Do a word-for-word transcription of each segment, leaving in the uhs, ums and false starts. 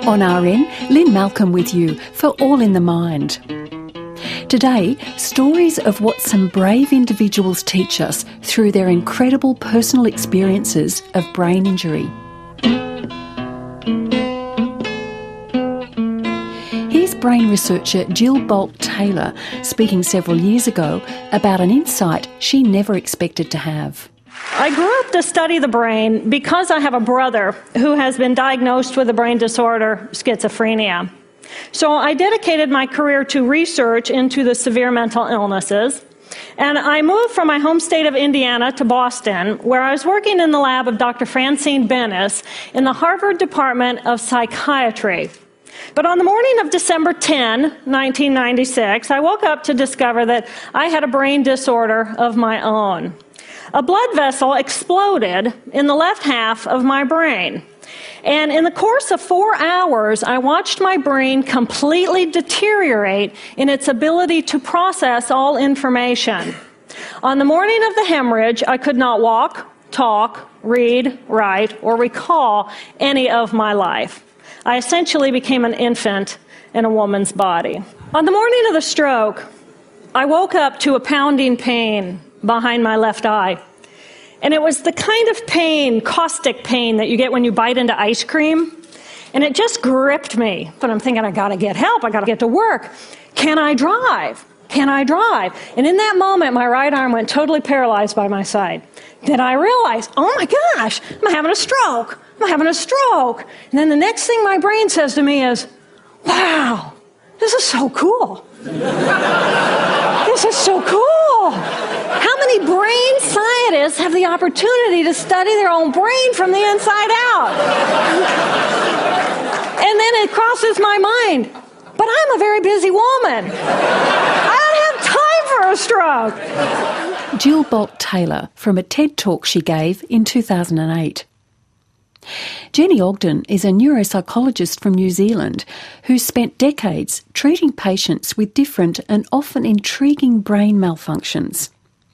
On R N, Lynn Malcolm with you for All in the Mind. Today, stories of what some brave individuals teach us through their incredible personal experiences of brain injury. Here's brain researcher Jill Bolt-Taylor speaking several years ago about an insight she never expected to have. I grew up to study the brain because I have a brother who has been diagnosed with a brain disorder, schizophrenia. So I dedicated my career to research into the severe mental illnesses, and I moved from my home state of Indiana to Boston, where I was working in the lab of Doctor Francine Benes in the Harvard Department of Psychiatry. But on the morning of December tenth, nineteen ninety-six, I woke up to discover that I had a brain disorder of my own. A blood vessel exploded in the left half of my brain. And in the course of four hours, I watched my brain completely deteriorate in its ability to process all information. On the morning of the hemorrhage, I could not walk, talk, read, write, or recall any of my life. I essentially became an infant in a woman's body. On the morning of the stroke, I woke up to a pounding pain behind my left eye. And it was the kind of pain, caustic pain, that you get when you bite into ice cream. And it just gripped me. But I'm thinking, I gotta get help, I gotta get to work. Can I drive? Can I drive? And in that moment, my right arm went totally paralyzed by my side. Then I realized, oh my gosh, I'm having a stroke. I'm having a stroke. And then the next thing my brain says to me is, wow, this is so cool. This is so cool. How many brain scientists have the opportunity to study their own brain from the inside out? And then it crosses my mind, but I'm a very busy woman. I don't have time for a stroke. Jill Bolt-Taylor from a TED Talk she gave in two thousand eight. Jenny Ogden is a neuropsychologist from New Zealand who spent decades treating patients with different and often intriguing brain malfunctions.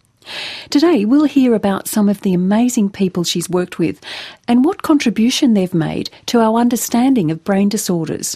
Today we'll hear about some of the amazing people she's worked with and what contribution they've made to our understanding of brain disorders.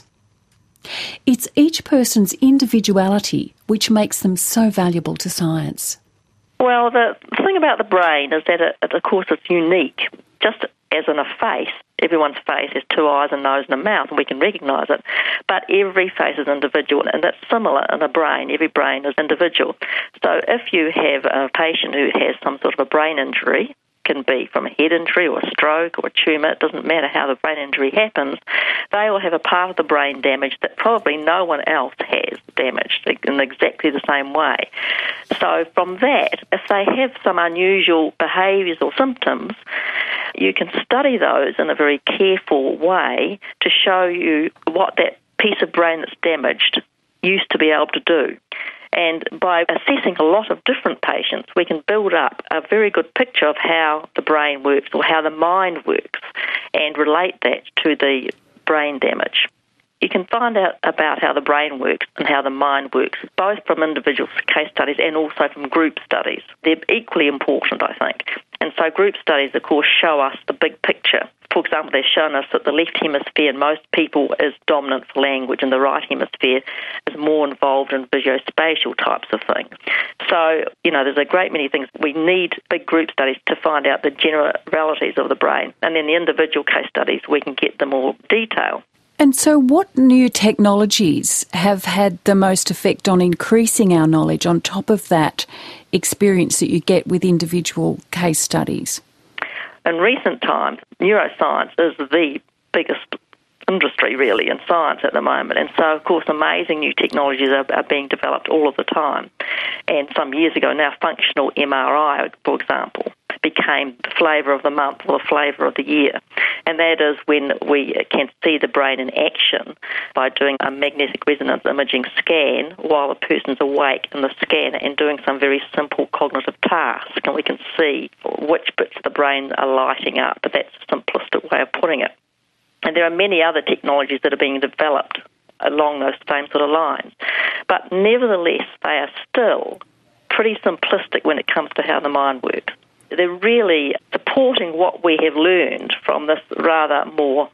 It's each person's individuality which makes them so valuable to science. Well, the thing about the brain is that, it, of course, it's unique. Just as in a face, everyone's face has two eyes, a nose and a mouth, and we can recognise it. But every face is individual, and that's similar in a brain. Every brain is individual. So if you have a patient who has some sort of a brain injury, can be from a head injury or a stroke or a tumour, it doesn't matter how the brain injury happens, they will have a part of the brain damaged that probably no one else has damaged in exactly the same way. So from that, if they have some unusual behaviours or symptoms, you can study those in a very careful way to show you what that piece of brain that's damaged used to be able to do. And by assessing a lot of different patients, we can build up a very good picture of how the brain works or how the mind works and relate that to the brain damage. You can find out about how the brain works and how the mind works, both from individual case studies and also from group studies. They're equally important, I think. And so group studies, of course, show us the big picture. For example, they've shown us that the left hemisphere in most people is dominant for language and the right hemisphere is more involved in visuospatial types of things. So, you know, there's a great many things. We need big group studies to find out the generalities of the brain. And then the individual case studies, we can get the more detail. And so what new technologies have had the most effect on increasing our knowledge on top of that experience that you get with individual case studies? In recent times, neuroscience is the biggest industry, really, in science at the moment. And so, of course, amazing new technologies are, are being developed all of the time. And some years ago now, functional M R I, for example, became the flavour of the month or the flavour of the year. And that is when we can see the brain in action by doing a magnetic resonance imaging scan while the person's awake in the scan and doing some very simple cognitive tasks. And we can see which bits of the brain are lighting up. But that's a simplistic way of putting it. And there are many other technologies that are being developed along those same sort of lines. But nevertheless, they are still pretty simplistic when it comes to how the mind works. They're really supporting what we have learned from this rather more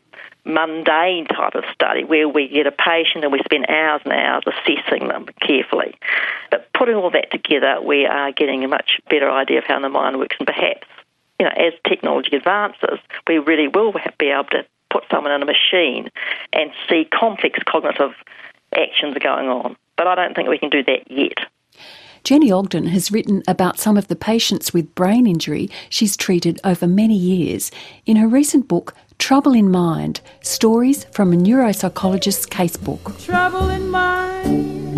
mundane type of study where we get a patient and we spend hours and hours assessing them carefully. But putting all that together, we are getting a much better idea of how the mind works, and perhaps, you know, as technology advances, we really will be able to put someone in a machine and see complex cognitive actions going on. But I don't think we can do that yet. Jenny Ogden has written about some of the patients with brain injury she's treated over many years in her recent book, Trouble in Mind, Stories from a Neuropsychologist's Casebook. Trouble in mind,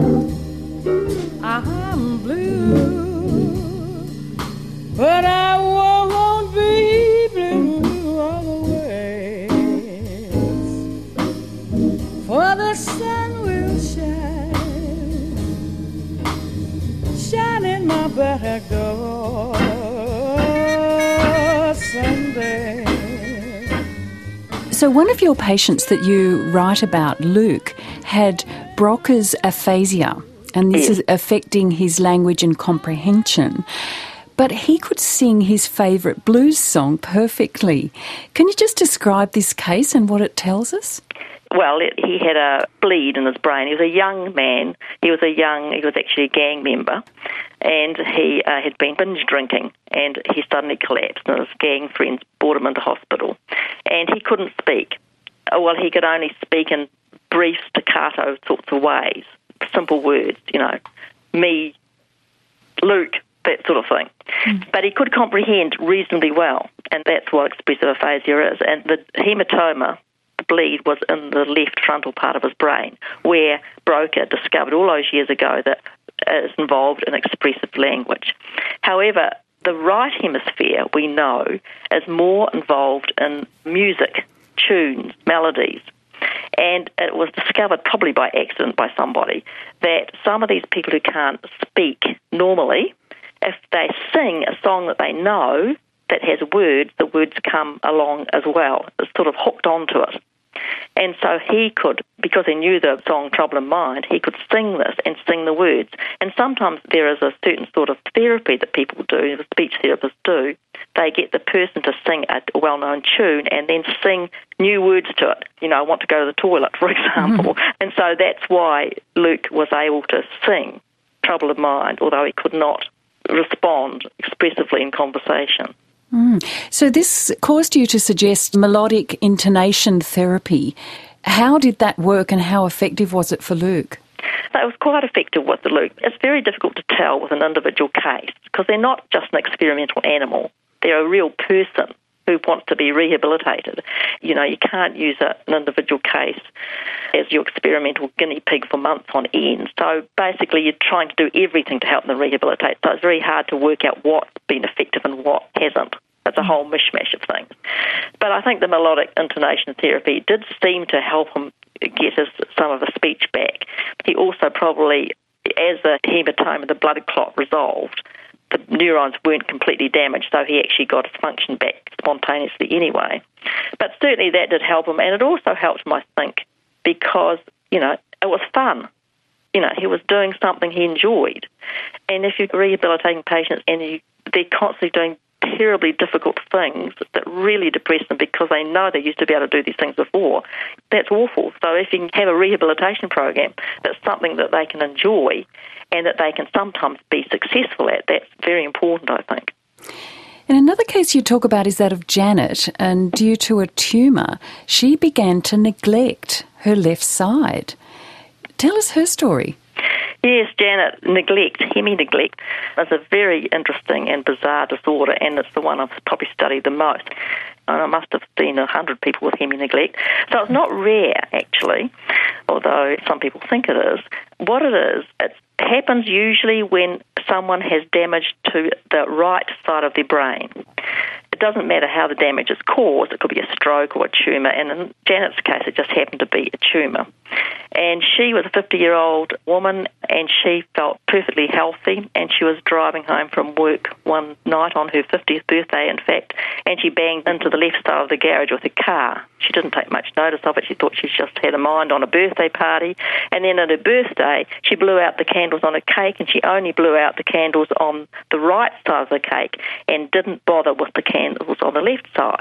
I'm blue, but I won't be blue always, for the sun will shine, shine in my back door someday. So one of your patients that you write about, Luke, had Broca's aphasia, and this is affecting his language and comprehension. But he could sing his favourite blues song perfectly. Can you just describe this case and what it tells us? Well, it, he had a bleed in his brain. He was a young man. He was a young, he was actually a gang member, and he uh, had been binge drinking, and he suddenly collapsed, and his gang friends brought him into hospital. And he couldn't speak. Well, he could only speak in brief staccato sorts of ways, simple words, you know, me, Luke, that sort of thing. Mm. But he could comprehend reasonably well, and that's what expressive aphasia is. And the hematoma, the bleed, was in the left frontal part of his brain, where Broca discovered all those years ago that is involved in expressive language. However, the right hemisphere, we know, is more involved in music, tunes, melodies. And it was discovered, probably by accident by somebody, that some of these people who can't speak normally, if they sing a song that they know that has words, the words come along as well. It's sort of hooked onto it. And so he could, because he knew the song Trouble in Mind, he could sing this and sing the words. And sometimes there is a certain sort of therapy that people do, the speech therapists do. They get the person to sing a well-known tune and then sing new words to it. You know, I want to go to the toilet, for example. Mm-hmm. And so that's why Luke was able to sing Trouble in Mind, although he could not respond expressively in conversation. Mm. So this caused you to suggest melodic intonation therapy. How did that work and how effective was it for Luke? It was quite effective with the Luke. It's very difficult to tell with an individual case because they're not just an experimental animal. They're a real person who wants to be rehabilitated. You know, you can't use a, an individual case as your experimental guinea pig for months on end. So basically you're trying to do everything to help them rehabilitate. So it's very hard to work out what's been effective and what hasn't. It's a whole mishmash of things. But I think the melodic intonation therapy did seem to help him get his, some of the speech back. He also probably, as the hematoma, the blood clot resolved, the neurons weren't completely damaged, so he actually got his function back spontaneously anyway. But certainly that did help him, and it also helped him, I think, because, you know, it was fun. You know, he was doing something he enjoyed. And if you're rehabilitating patients and you, they're constantly doing terribly difficult things that really depress them because they know they used to be able to do these things before, that's awful. So if you can have a rehabilitation program that's something that they can enjoy and that they can sometimes be successful at, that's very important, I think. And another case you talk about is that of Janet, and due to a tumour, she began to neglect her left side. Tell us her story. Yes, Janet, neglect, hemi-neglect, is a very interesting and bizarre disorder, and it's the one I've probably studied the most. And I must have seen a hundred people with hemi-neglect. So it's not rare, actually, although some people think it is. What it is, it happens usually when someone has damage to the right side of their brain. It doesn't matter how the damage is caused. It could be a stroke or a tumour, and in Janet's case, it just happened to be a tumour. And she was a fifty-year-old woman, and she felt perfectly healthy, and she was driving home from work one night on her fiftieth birthday, in fact, and she banged into the left side of the garage with her car. She didn't take much notice of it. She thought she just had a mind on a birthday party. And then at her birthday, she blew out the candles on a cake, and she only blew out the candles on the right side of the cake and didn't bother with the candles on the left side.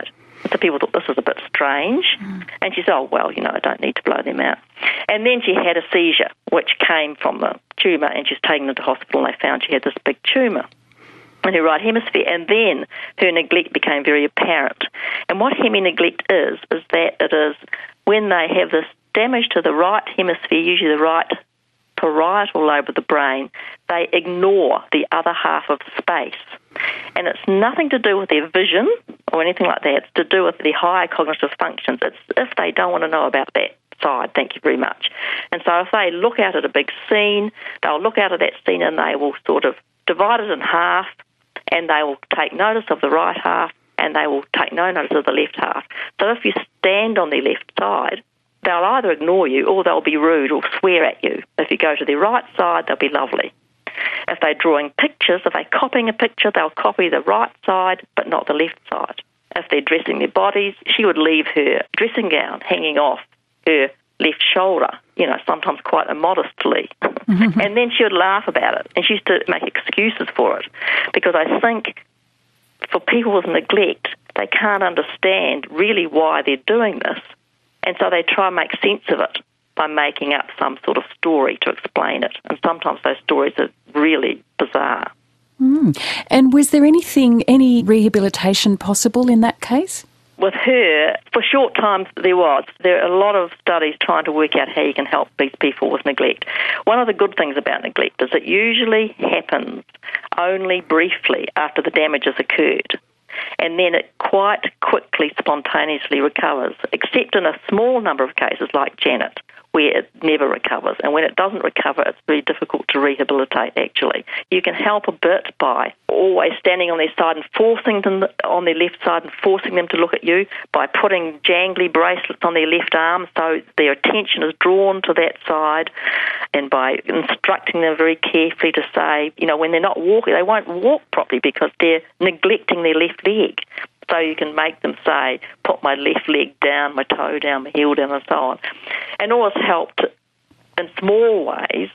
So people thought this was a bit strange. Mm. And she said, oh, well, you know, I don't need to blow them out. And then she had a seizure, which came from the tumour, and she was taken into hospital, and they found she had this big tumour in her right hemisphere. And then her neglect became very apparent. And what hemi-neglect is, is that it is when they have this damage to the right hemisphere, usually the right parietal lobe of the brain, they ignore the other half of space. And it's nothing to do with their vision or anything like that. It's to do with the higher cognitive functions. It's if they don't want to know about that side, thank you very much. And so if they look out at a big scene, they'll look out at that scene and they will sort of divide it in half, and they will take notice of the right half, and they will take no notice of the left half. So if you stand on their left side, they'll either ignore you or they'll be rude or swear at you. If you go to their right side, they'll be lovely. If they're drawing pictures, if they're copying a picture, they'll copy the right side but not the left side. If they're dressing their bodies, she would leave her dressing gown hanging off her left shoulder, you know, sometimes quite immodestly. Mm-hmm. And then she would laugh about it, and she used to make excuses for it, because I think for people with neglect, they can't understand really why they're doing this, and so they try and make sense of it by making up some sort of story to explain it. And sometimes those stories are really bizarre. Mm. And was there anything, any rehabilitation possible in that case? With her, for short times there was. There are a lot of studies trying to work out how you can help these people with neglect. One of the good things about neglect is it usually happens only briefly after the damage has occurred, and then it quite quickly, spontaneously recovers, except in a small number of cases like Janet, where it never recovers. And when it doesn't recover, it's very difficult to rehabilitate, actually. You can help a bit by always standing on their side and forcing them on their left side and forcing them to look at you, by putting jangly bracelets on their left arm so their attention is drawn to that side, and by instructing them very carefully to say, you know, when they're not walking, they won't walk properly because they're neglecting their left leg. So you can make them say, put my left leg down, my toe down, my heel down, and so on. And all this helped in small ways,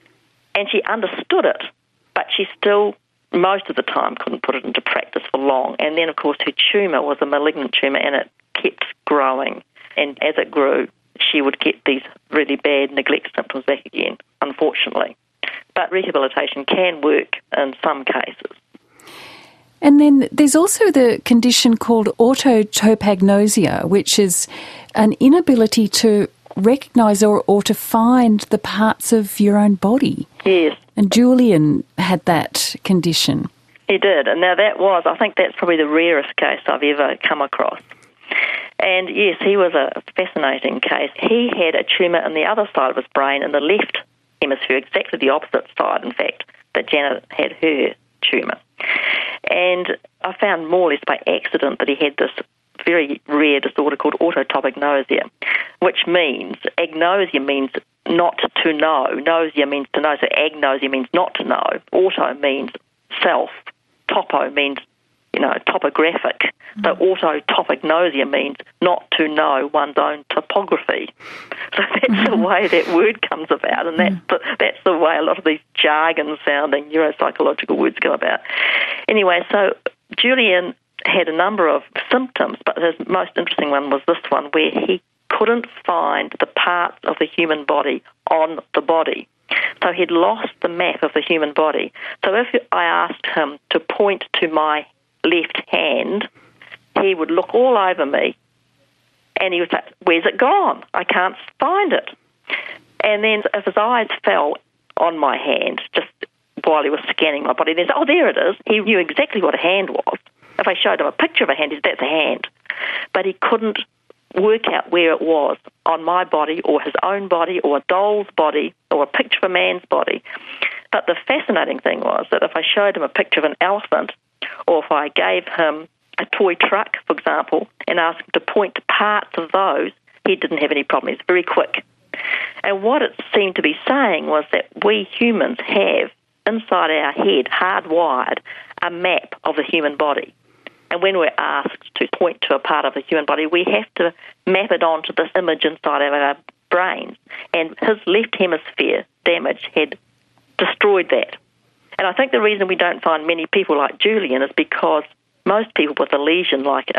and she understood it, but she still, most of the time, couldn't put it into practice for long. And then, of course, her tumour was a malignant tumour, and it kept growing. And as it grew, she would get these really bad neglect symptoms back again, unfortunately. But rehabilitation can work in some cases. And then there's also the condition called autotopagnosia, which is an inability to recognise or, or to find the parts of your own body. Yes. And Julian had that condition. He did. And now that was, I think that's probably the rarest case I've ever come across. And yes, he was a fascinating case. He had a tumour in the other side of his brain, in the left hemisphere, exactly the opposite side, in fact, that Janet had her tumour. And I found more or less by accident that he had this very rare disorder called autotopagnosia, which means, agnosia means not to know, nosia means to know, so agnosia means not to know, auto means self, topo means, you know, topographic. Mm. So autotopagnosia means not to know one's own topography. So that's mm. the way that word comes about, and that's, mm. the, that's the way a lot of these jargon-sounding neuropsychological words go about. Anyway, so Julian had a number of symptoms, but his most interesting one was this one, where he couldn't find the parts of the human body on the body. So he'd lost the map of the human body. So if I asked him to point to my left hand, he would look all over me, and he would say, where's it gone? I can't find it. And then if his eyes fell on my hand, just while he was scanning my body, then say, oh, there it is. He knew exactly what a hand was. If I showed him a picture of a hand, he said, that's a hand. But he couldn't work out where it was on my body or his own body or a doll's body or a picture of a man's body. But the fascinating thing was that if I showed him a picture of an elephant, or if I gave him a toy truck, for example, and asked him to point to parts of those, he didn't have any problem. He's very quick. And what it seemed to be saying was that we humans have, inside our head, hardwired, a map of the human body. And when we're asked to point to a part of the human body, we have to map it onto this image inside of our brains. And his left hemisphere damage had destroyed that. And I think the reason we don't find many people like Julian is because most people with a lesion like a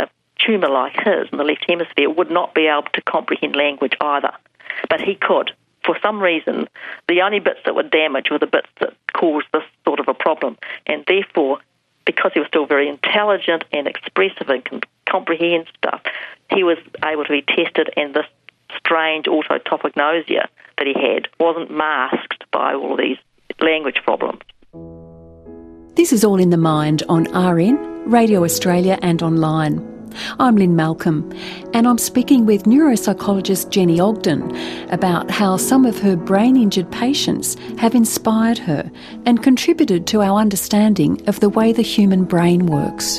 tumour like his in the left hemisphere would not be able to comprehend language either. But he could. For some reason, the only bits that were damaged were the bits that caused this sort of a problem. And therefore, because he was still very intelligent and expressive and can comprehend stuff, he was able to be tested, and this strange orthotopagnosia that he had wasn't masked by all of these language problems. This is All in the Mind on R N, Radio Australia and online. I'm Lynn Malcolm, and I'm speaking with neuropsychologist Jenny Ogden about how some of her brain-injured patients have inspired her and contributed to our understanding of the way the human brain works.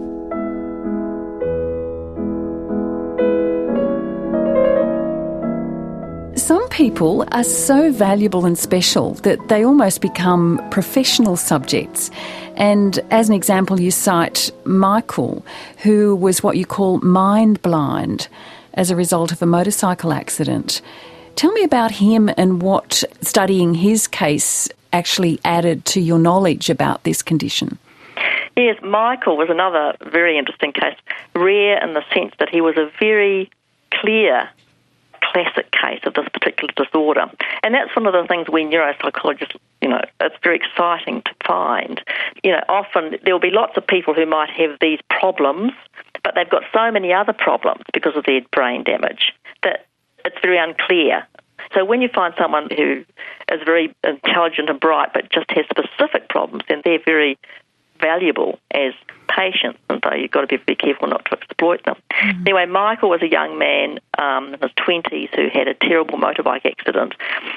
Some people are so valuable and special that they almost become professional subjects. And as an example, you cite Michael, who was what you call mind blind as a result of a motorcycle accident. Tell me about him and what studying his case actually added to your knowledge about this condition. Yes, Michael was another very interesting case, rare in the sense that he was a very clear classic case of this particular disorder. And that's one of the things we neuropsychologists, you know, it's very exciting to find. You know, often there will be lots of people who might have these problems, but they've got so many other problems because of their brain damage that it's very unclear. So when you find someone who is very intelligent and bright but just has specific problems, then they're very valuable as patients, and so you've got to be very careful not to exploit them. Mm-hmm. Anyway, Michael was a young man um, in his twenties who had a terrible motorbike accident,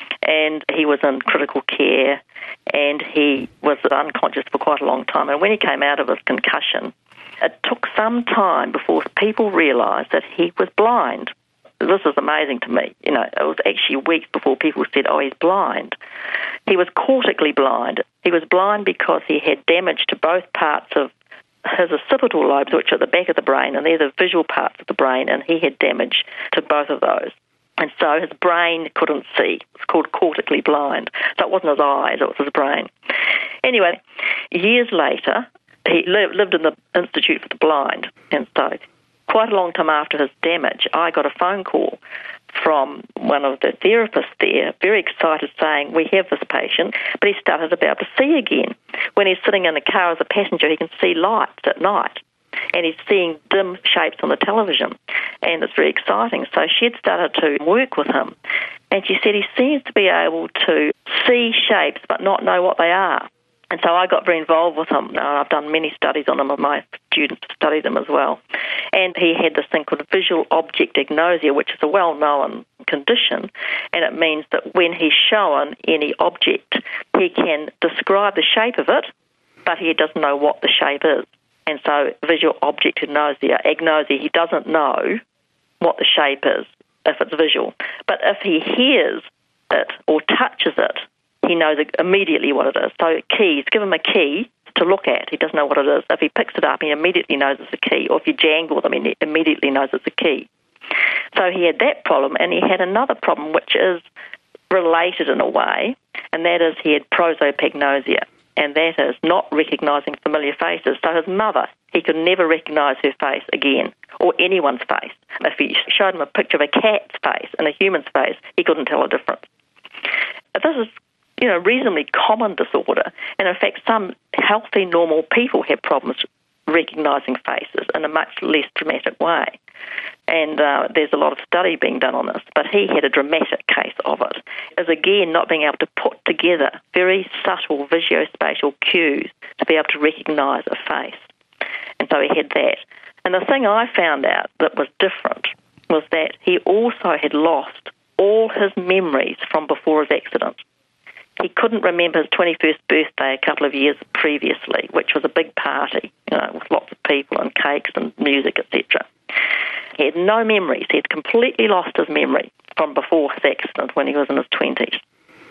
and he was in critical care, and he was unconscious for quite a long time. And when he came out of his concussion, it took some time before people realised that he was blind. This is amazing to me. You know, it was actually weeks before people said, oh, he's blind. He was cortically blind. He was blind because he had damage to both parts of his occipital lobes, which are at the back of the brain, and they're the visual parts of the brain, and he had damage to both of those. And so his brain couldn't see. It's called cortically blind. So it wasn't his eyes, it was his brain. Anyway, years later, he li- lived in the Institute for the Blind, and so quite a long time after his damage, I got a phone call from one of the therapists there, very excited, saying, we have this patient, but he started to be able to see again. When he's sitting in the car as a passenger, he can see lights at night, and he's seeing dim shapes on the television, and it's very exciting. So she had started to work with him, and she said he seems to be able to see shapes but not know what they are. And so I got very involved with him. Uh, I've done many studies on him, and my students studied him as well. And he had this thing called visual object agnosia, which is a well-known condition, and it means that when he's shown any object, he can describe the shape of it, but he doesn't know what the shape is. And so visual object agnosia, agnosia, he doesn't know what the shape is if it's visual. But if he hears it or touches it, he knows immediately what it is. So keys, give him a key to look at. He doesn't know what it is. If he picks it up, he immediately knows it's a key. Or if you jangle them, he immediately knows it's a key. So he had that problem, and he had another problem which is related in a way, and that is he had prosopagnosia, and that is not recognising familiar faces. So his mother, he could never recognise her face again, or anyone's face. If he showed him a picture of a cat's face and a human's face, he couldn't tell a difference. This is you know, reasonably common disorder. And in fact, some healthy, normal people have problems recognising faces in a much less dramatic way. And uh, there's a lot of study being done on this, but he had a dramatic case of it, as again not being able to put together very subtle visuospatial cues to be able to recognise a face. And so he had that. And the thing I found out that was different was that he also had lost all his memories from before his accident. He couldn't remember his twenty-first birthday a couple of years previously, which was a big party, you know, with lots of people and cakes and music, et cetera. He had no memories. He had completely lost his memory from before his accident when he was in his twenties.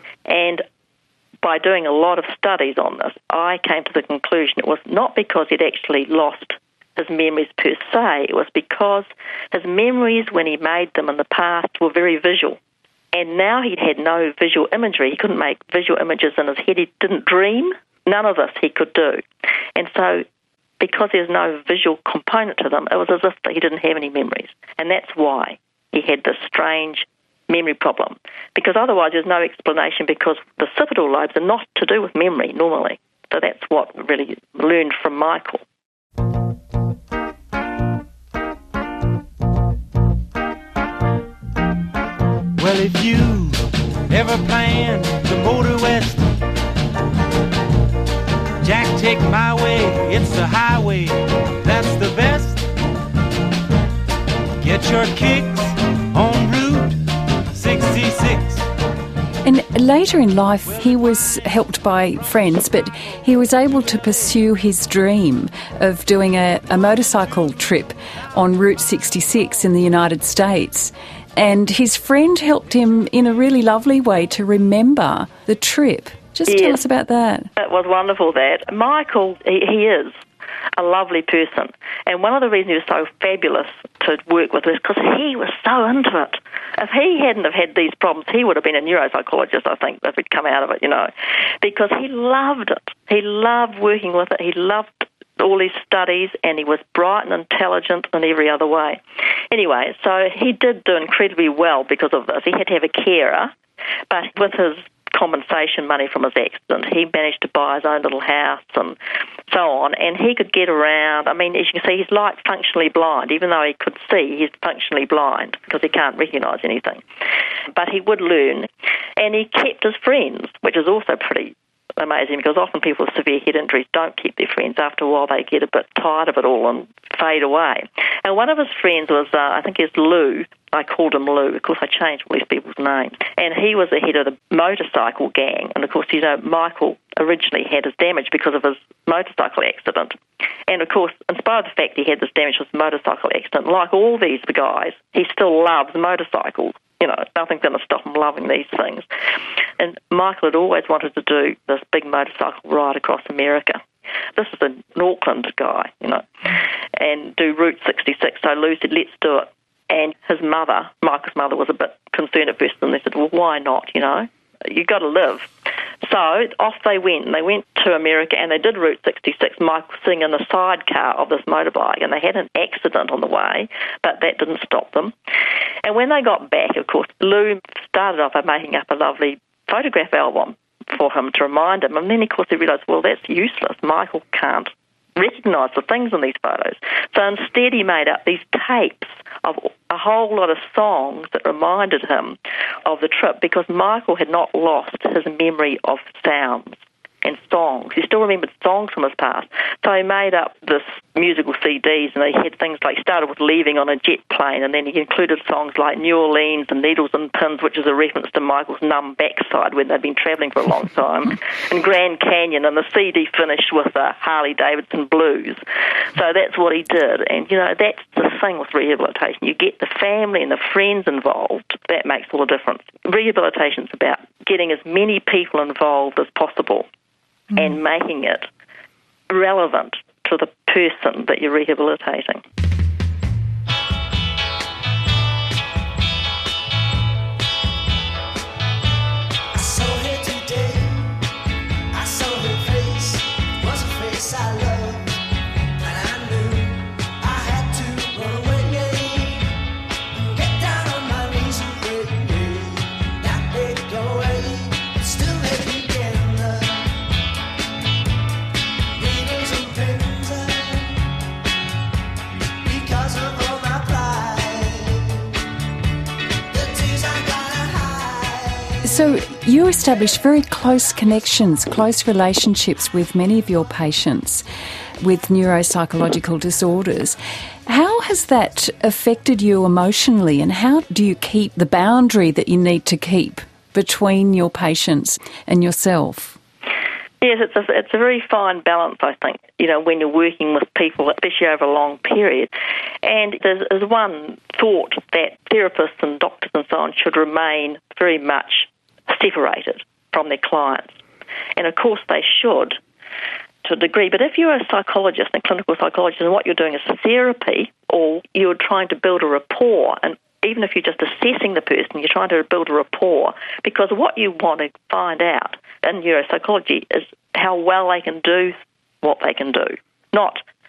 And by doing a lot of studies on this, I came to the conclusion it was not because he'd actually lost his memories per se, it was because his memories when he made them in the past were very visual. And now he'd had no visual imagery. He couldn't make visual images in his head. He didn't dream. None of this he could do. And so because there's no visual component to them, it was as if he didn't have any memories. And that's why he had this strange memory problem. Because otherwise there's no explanation, because the occipital lobes are not to do with memory normally. So that's what we really learned from Michael. Well, if you ever plan to motor west, Jack, take my way, it's the highway, that's the best. Get your kicks on Route sixty-six. And later in life, he was helped by friends, but he was able to pursue his dream of doing a, a motorcycle trip on Route sixty-six in the United States. And his friend helped him in a really lovely way to remember the trip. Just yes. tell us about that. It was wonderful, that. Michael, he, he is a lovely person. And one of the reasons he was so fabulous to work with was because he was so into it. If he hadn't have had these problems, he would have been a neuropsychologist, I think, if he'd come out of it, you know, because he loved it. He loved working with it. He loved all his studies, and he was bright and intelligent in every other way. Anyway, so he did do incredibly well because of this. He had to have a carer, but with his compensation money from his accident, he managed to buy his own little house and so on, and he could get around. I mean, as you can see, he's like functionally blind. Even though he could see, he's functionally blind because he can't recognise anything. But he would learn, and he kept his friends, which is also pretty amazing, because often people with severe head injuries don't keep their friends. After a while they get a bit tired of it all and fade away. And one of his friends was, uh, I think it's Lou. I called him Lou. Of course, I changed all these people's names. And he was the head of the motorcycle gang. And, of course, you know, Michael originally had his damage because of his motorcycle accident. And, of course, in spite of the fact he had this damage with his motorcycle accident, like all these guys, he still loves motorcycles. You know, nothing's going to stop him loving these things. And Michael had always wanted to do this big motorcycle ride across America. This is an Auckland guy, you know, and do Route sixty-six. So Lou said, let's do it. And his mother, Michael's mother, was a bit concerned at first, and they said, well, why not, you know? You've got to live. So off they went, and they went to America, and they did Route sixty-six, Michael sitting in the sidecar of this motorbike, and they had an accident on the way, but that didn't stop them. And when they got back, of course, Lou started off by making up a lovely photograph album for him to remind him, and then, of course, he realised, well, that's useless. Michael can't recognise the things in these photos. So instead he made up these tapes of a whole lot of songs that reminded him of the trip, because Michael had not lost his memory of sounds and songs. He still remembered songs from his past. So he made up this musical C Ds, and they had things like, started with Leaving on a Jet Plane, and then he included songs like New Orleans and Needles and Pins, which is a reference to Michael's numb backside when they'd been travelling for a long time, and Grand Canyon, and the C D finished with uh, Harley Davidson Blues. So that's what he did. And, you know, that's the thing with rehabilitation. You get the family and the friends involved. That makes all the difference. Rehabilitation's about getting as many people involved as possible mm. and making it relevant to the person that you're rehabilitating. So you established very close connections, close relationships with many of your patients with neuropsychological disorders. How has that affected you emotionally, and how do you keep the boundary that you need to keep between your patients and yourself? Yes, it's a, it's a very fine balance, I think, you know, when you're working with people, especially over a long period. And there's, there's one thought that therapists and doctors and so on should remain very much separated from their clients. And, of course, they should to a degree. But if you're a psychologist, a clinical psychologist, and what you're doing is therapy, or you're trying to build a rapport, and even if you're just assessing the person, you're trying to build a rapport, because what you want to find out in neuropsychology is how well they can do what they can do, not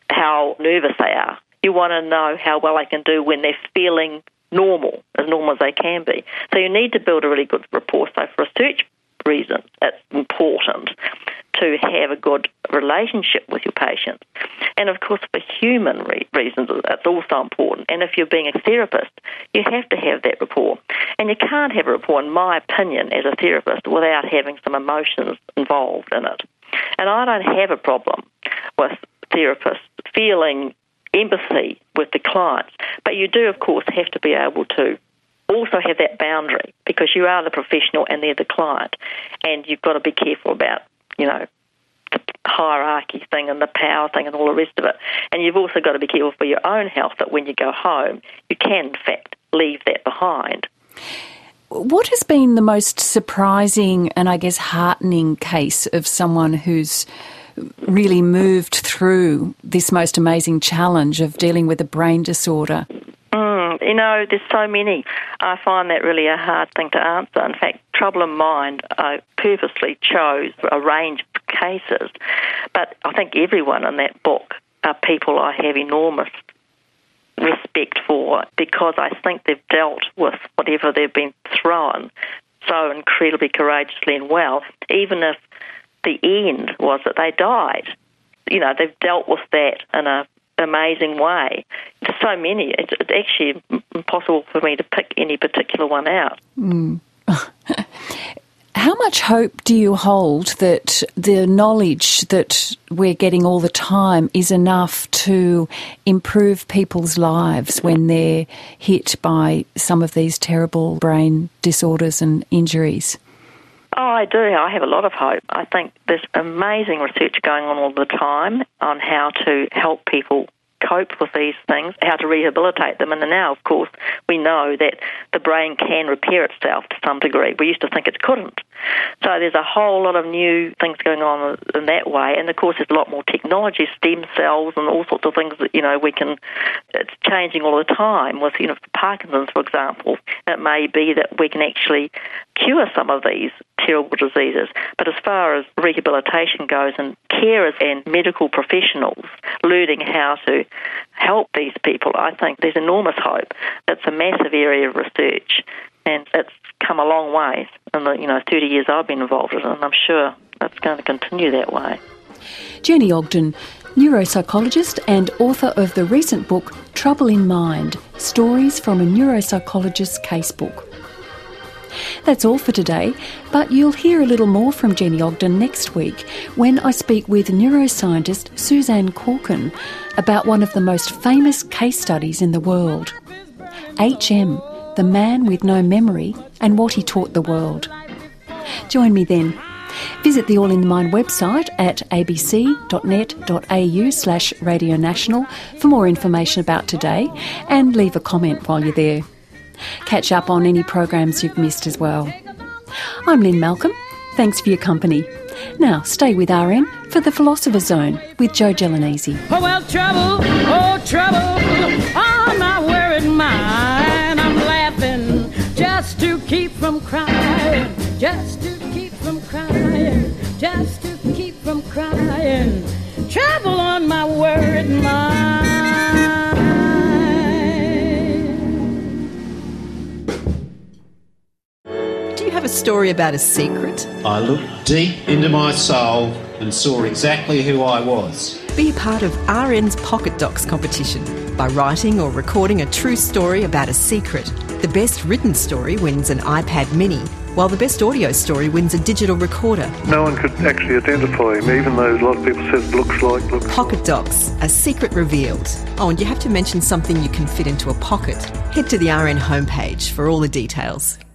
how nervous they are. You want to know how well they can do when they're feeling normal, as normal as they can be. So you need to build a really good rapport. So for research reasons, it's important to have a good relationship with your patients. And of course, for human re- reasons, it's also important. And if you're being a therapist, you have to have that rapport. And you can't have a rapport, in my opinion, as a therapist, without having some emotions involved in it. And I don't have a problem with therapists feeling empathy with the clients, but you do, of course, have to be able to also have that boundary, because you are the professional and they're the client, and you've got to be careful about, you know, the hierarchy thing and the power thing and all the rest of it. And you've also got to be careful for your own health, that when you go home, you can, in fact, leave that behind. What has been the most surprising and, I guess, heartening case of someone who's really moved through this most amazing challenge of dealing with a brain disorder? Mm, you know, there's so many. I find that really a hard thing to answer. In fact, Trouble in Mind, I purposely chose a range of cases, but I think everyone in that book are people I have enormous respect for, because I think they've dealt with whatever they've been thrown so incredibly courageously and well, even if the end was that they died. You know, they've dealt with that in a amazing way. There's so many. It's, it's actually impossible for me to pick any particular one out. Mm. How much hope do you hold that the knowledge that we're getting all the time is enough to improve people's lives when they're hit by some of these terrible brain disorders and injuries? Oh, I do. I have a lot of hope. I think there's amazing research going on all the time on how to help people cope with these things, how to rehabilitate them. And now, of course, we know that the brain can repair itself to some degree. We used to think it couldn't. So there's a whole lot of new things going on in that way. And, of course, there's a lot more technology, stem cells and all sorts of things that, you know, we can, it's changing all the time. With, you know, Parkinson's, for example, it may be that we can actually cure some of these terrible diseases. But as far as rehabilitation goes, and carers and medical professionals learning how to help these people, I think there's enormous hope. It's a massive area of research, and it's come a long way in the, you know, thirty years I've been involved in it, and I'm sure it's going to continue that way. Jenny Ogden, neuropsychologist and author of the recent book Trouble in Mind, Stories from a Neuropsychologist's Casebook. That's all for today, but you'll hear a little more from Jenny Ogden next week when I speak with neuroscientist Suzanne Corkin about one of the most famous case studies in the world, H M, the man with no memory and what he taught the world. Join me then. Visit the All in the Mind website at abc.net.au slash Radio National for more information about today, and leave a comment while you're there. Catch up on any programs you've missed as well. I'm Lynn Malcolm. Thanks for your company. Now stay with R N for the Philosopher's Zone with Joe Gelinese. Oh, well, trouble, oh, trouble on my worried mind. I'm laughing just to keep from crying, just to keep from crying, just to keep from crying. Trouble on my worried mind. Have a story about a secret? I looked deep into my soul and saw exactly who I was. Be a part of R N's Pocket Docs competition by writing or recording a true story about a secret. The best written story wins an iPad mini, while the best audio story wins a digital recorder. No one could actually identify him, even though a lot of people said looks like... Looks. Pocket Docs, a secret revealed. Oh, and you have to mention something you can fit into a pocket. Head to the R N homepage for all the details.